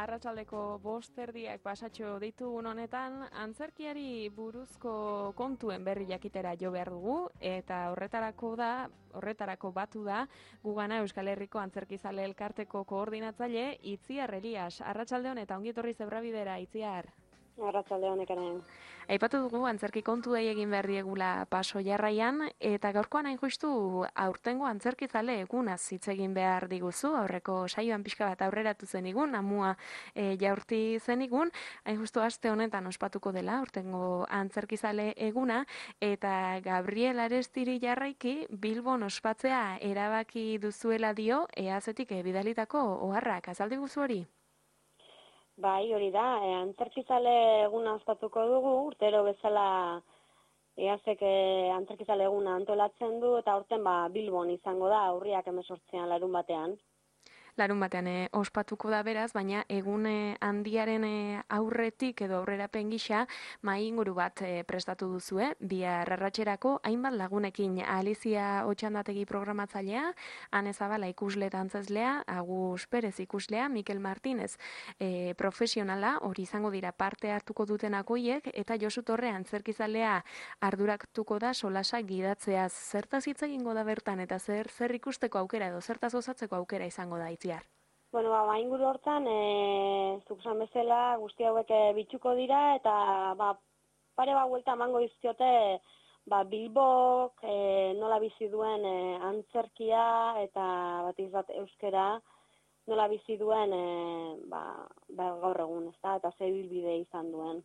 Arratsaldeko 5:00 pasatxo ditugun honetan, antzerkiari buruzko kontuen berri jakitera jo behar dugu, eta horretarako batu da, gugana Euskal Herriko Antzerkizale Elkarteko koordinatzaile, Itziar Elias. Arratsalde hon eta ongi etorri Zebrabidera, Itziar. Arratsalde honekaren. Aipatu dugu antzerki kontuei egin behar diegula paso jarraian, eta gaurkoan hain justu aurtengo antzerkizale egunaz hitz egin behar diguzu, aurreko saioan pixka bat aurreratu zenigun, amua jaurti zenigun, hain justu aste honetan ospatuko dela, aurtengo antzerkizale eguna, eta Gabriel Arestiri jarraiki Bilbon ospatzea erabaki duzuela dio, eazetik bidalitako oharrak, azaldi guzu hori? Bai, hori da, antzerkizale eguna ospatuko dugu, urtero bezala eazek antzerkizale eguna antolatzen du, eta aurten Bilbon izango da, urriak 18 larun batean. Larun batean ospatuko da beraz, baina egun handiaren aurretik edo aurrerapen gisa mahai inguru bat prestatu duzue, bihar arratsarako hainbat lagunekin Alizia Otxandategi programatzailea, Ane Zabala ikusle eta antzezlea, Agus Perez ikuslea, Mikel Martinez profesionala, hori izango dira parte hartuko dutenak hoiek, eta Josu Torre antzerkizalea arduratuko da solasa gidatzea. Zertaz hitz egingo da bertan eta zer ikusteko aukera edo zertaz gozatzeko aukera izango da, Itziar? Bueno, inguru hortan, zuk esan bezala, guzti hauek bitxuko dira, eta pare buelta emango dizkiote Bilbok nola bizi duen antzerkia eta batiz bat euskera nola bizi duen gaur egun, ezta, eta ze ibilbide izan duen.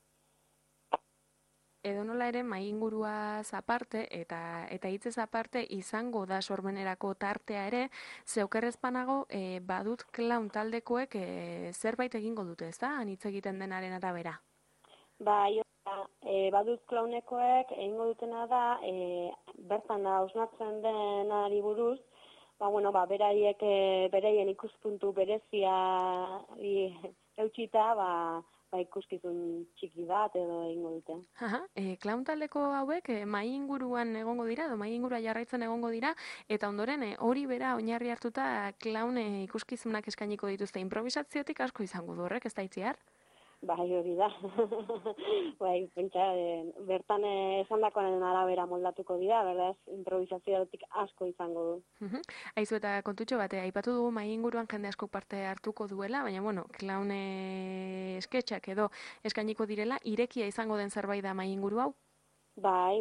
Edo nola ere, mahai inguruaz aparte eta hitzez aparte izango da sormenerako tartea ere, zeukerrezpanago badut klaun taldekoek zerbait egingo dute, ez da? Hitz egiten denaren arabera. Bai, badut klaunekoek egingo dutena da, bertan da hausnatzen denari buruz, beraiek bereien ikuspuntu berezia eutxita, ikuskizun txiki bat edo egingo dute. Klaun taldeko hauek mahai inguruan egongo dira, edo mahai ingurua jarraitzen egongo dira, eta ondoren hori bera oinarri hartuta klaun ikuskizunak eskainiko dituzte. Improvisaziotik asko izango du horrek, ez da, Itziar? Bai, hori da. Pentsa, bertan esandakoaren arabera moldatuko dira, beraz, improvisaziotik asko izango du. Aizu eta kontutxo bate, aipatu dugu mahai inguruan jende asko parte hartuko duela, baina, klaun esketxak edo eskainiko direla, irekia izango den zerbait da mahai inguru hau? Bai.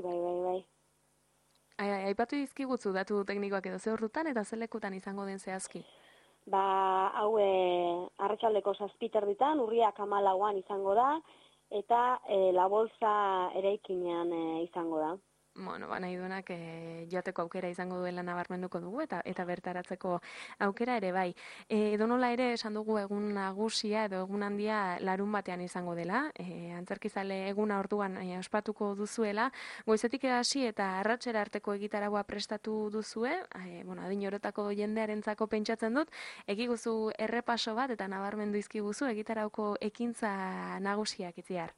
Aipatu dizkigutzu datu teknikoak edo ze ordutan eta ze lekutan izango den zehazki? Hau arratsaldeko 7:00 urriak 14 izango da, eta La Bolsa eraikinean izango da. Bueno, nahi duenak joateko aukera izango duela nabarmenduko dugu eta bertaratzeko aukera ere bai. Edo nola ere esan dugu egun nagusia edo egun handia larun batean izango dela, antzerkizale eguna orduan ospatuko duzuela, goizetik hasi eta arratsera arteko egitaragua prestatu duzue, adin orotako jendearentzako pentsatzen dut, egiguzu errepaso bat eta nabarmendu izkiguzu egitarauko ekintza nagusiak, Itziar.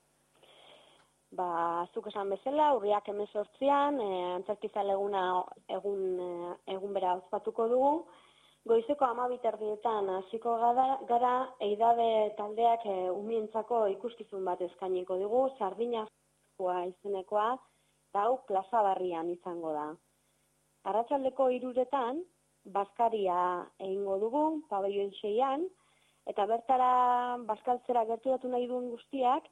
Zuk esan bezala, urriak 18an, antzerkizale eguna egun bera ospatuko dugu. Goizeko 12:00 hasiko gara, Eidabe taldeak umientzako ikuskizun bat eskainiko dugu, Sardinaskoa izenekoa, eta hau Plaza Barrian izango da. Arratsaldeko 3:00 bazkaria egingo dugu, Pabellon 6an, eta bertara bazkaltzera gerturatu nahi duen guztiak,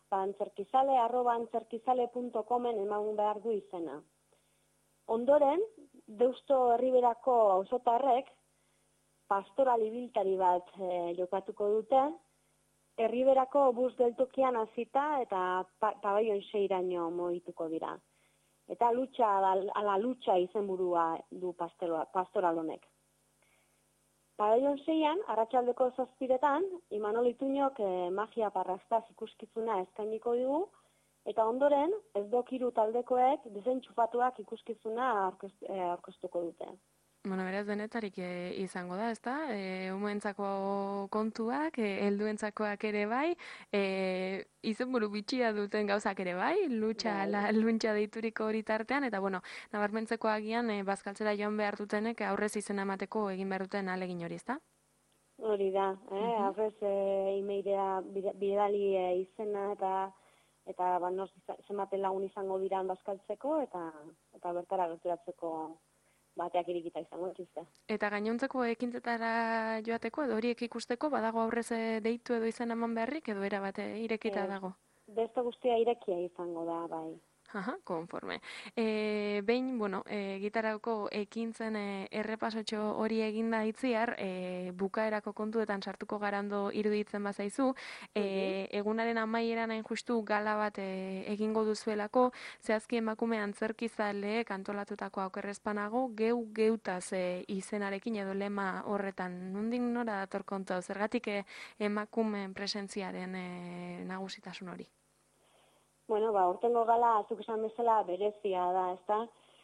antzerkizale@antzerkizale.comen eman behar du izena. Ondoren, Deusto Herriberako auzotarrek pastoral ibiltari bat jokatuko dute, Herriberako bus geltokian hasita eta Pabellon 6raino mugituko dira. Eta lucha izenburua du pastoral honek. Pabellon 6an, arratsaldeko 7:00, Imanol Ituñok magia parrastaz ikuskizuna eskainiko dugu, eta ondoren, ez dokiru taldekoek desentxufatuak ikuskizuna aurkeztuko dute. Beraz, denetarik izango da, ezta? Umeentzako kontuak, helduentzakoak ere bai, izenburu bitxia duten gauzak ere bai, luntxa deituriko hori tartean, eta nabarmentzeko agian, bazkaltzera joan behar dutenek aurrez izena emateko egin behar duten ahalegin hori, ezta? Hori da, aurrez emailea bidali izena eta zenbaten lagun izango diran bazkaltzeko eta bertara gerturatzeko bateak irikita izango dituzte. Eta gainontzeko ekintzetara joateko edo horiek ikusteko badago aurrez deitu edo izan eman beharrik edo era bat irekita dago? Beste guztia irekia izango da, bai. Aha, konforme. Behin, gitarako ekintzen errepasotxo hori eginda itziar, bukaerako kontuetan sartuko garando iruditzen bazaizu, egunaren amaieran hain justu gala bat egingo duzuelako, zehazki emakume antzerkizaleek antolatutako aukerrezpanago, geutaz izenarekin edo lema horretan. Nondik nora dator kontu, zergatik emakumeen presentziaren nagusitasun hori? Bueno, urtengo gala, azuk esan bezala, berezia da, ezta?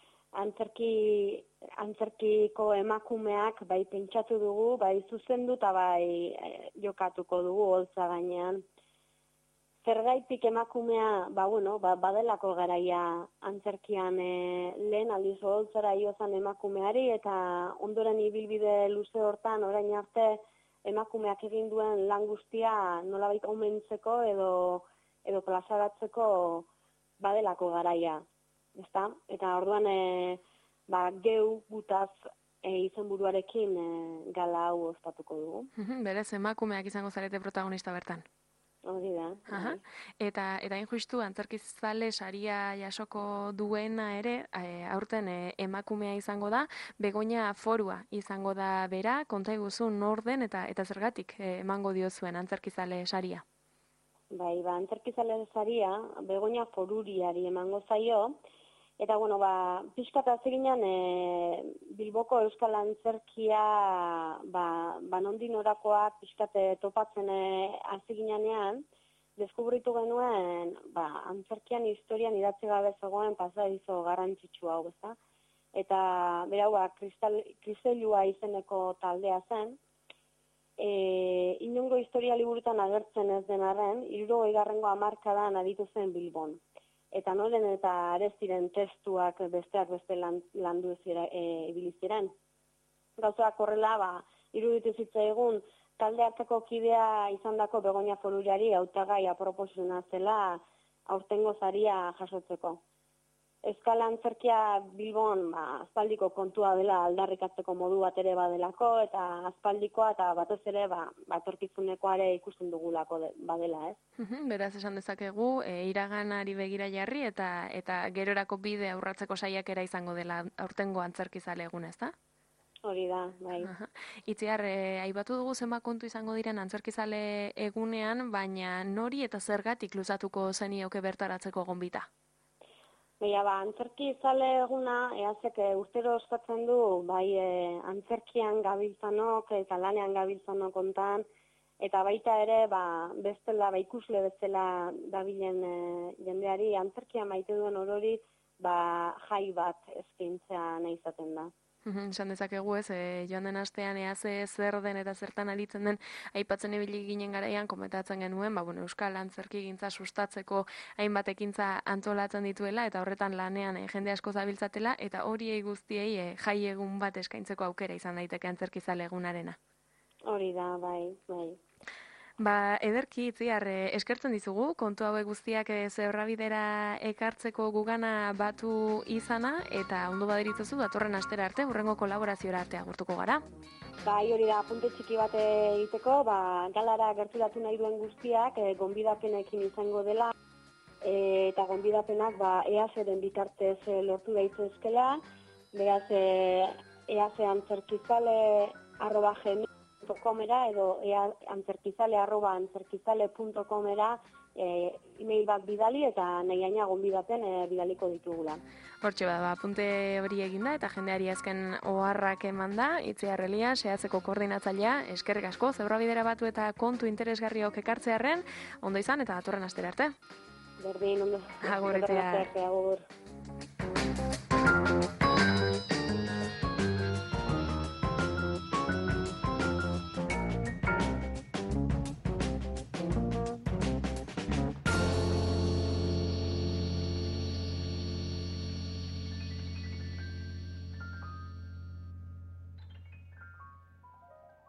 Antzerkiko emakumeak bai pentsatu dugu, bai zuzendu eta bai jokatuko dugu holtza gainean. Zergaitik emakumea, badelako garaia antzerkian lehen aldiz holtzara iozan emakumeari eta ondoren ibilbide luze hortan orain arte emakumeak egin duen lan guztia nolabait omentzeko edo plazaratzeko badelako garaia, ezta? Eta orduan gutaz izenburuarekin gala hau ospatuko dugu. Berez, emakumeak izango zarete protagonista bertan. Hori da. Eta hain justu antzerkizale saria jasoko duena ere, aurten emakumea izango da, Begoña Forua izango da bera, konta iguzu nor den eta zergatik emango diozuen antzerkizale saria. Bai, antzerkizale saria Begoña Foruriari emango zaio, eta pixka eta ziginan Bilboko euskal antzerkia nondik norakoak pixka topatzen hasi ginean, deskubritu genuen antzerkian historian idatzi gabe zegoen pasadizo garrantzitsu hau, ezta? Eta berau Kristelua izeneko taldea zen, inongo historia liburutan agertzen ez den arren, 60. hamarkadan aditu zen Bilbon. Eta noren eta areziren testuak besteak beste landu ibili ziren. Gauzak horrela, iruditu zitzaigun talde hartako kidea izandako Begoña Foruriari hautagai aproposena zela aurtengo saria jasotzeko. Euskal antzerkia Bilbon aspaldiko kontua dela aldarrikatzeko modu bat ere badelako eta aspaldikoa eta batez ere etorkizunekoa ere ikusten dugulako badela, ez? Beraz esan dezakegu, iraganari begira jarri eta gerorako bide aurratzeko saiakera izango dela aurtengo antzerkizale egun, ezta? Hori da, bai. Itziar, aipatu dugu zenbat kontu izango diren antzerkizale egunean, baina nori eta zergatik luzatuko zenioke bertaratzeko gonbita? Antzerkizale eguna, eazek urtero ospatzen du, antzerkian gabiltzanok eta lanean gabiltzanok ontan, eta baita ere, bestela, ikusle bezala dabilen jendeari, antzerkian maite duen orori, jai bat eskaintzea nahi izaten da. Esan dezakegu ez, joan den astean eaze zer den eta zertan aritzen den aipatzen ibili ginen garaian komentatzen genuen, euskal antzerkigintza sustatzeko hainbat ekintza antolatzen dituela eta horretan lanean jende asko zabiltzatela eta horiei guztiei jai egun bat eskaintzeko aukera izan daiteke antzerkizale egunarena. Hori da, bai. Ederki, Itziar, eskertzen dizugu, kontu hauek guztiak zebrabidera ekartzeko gugana batu izana, eta ondo baderitzozu datorren astera arte, hurrengo kolaborazioa arte agurtuko gara. Bai, hori da, apunte txiki bat egiteko, galara gerturatu nahi duen guztiak, gonbidapenekin izango dela, eta gonbidapenak EASeren bitartez lortu daitezkela, beraz, easeantzerkizale@gmail.com edo antzerkizale@antzerkizale.comera email bat bidali eta nahi gaina gonbidapen bidaliko ditugula. Hortxe apunte hori eginda eta jendeari azken oharrak emanda, Itziar Elias, sehatzeko koordinatzailea, eskerrik asko, zebrabidera batu eta kontu interesgarriok ekartzearren, ondo izan eta datorren astera arte. Berdin, ondo. Agur, Itziar. Agur.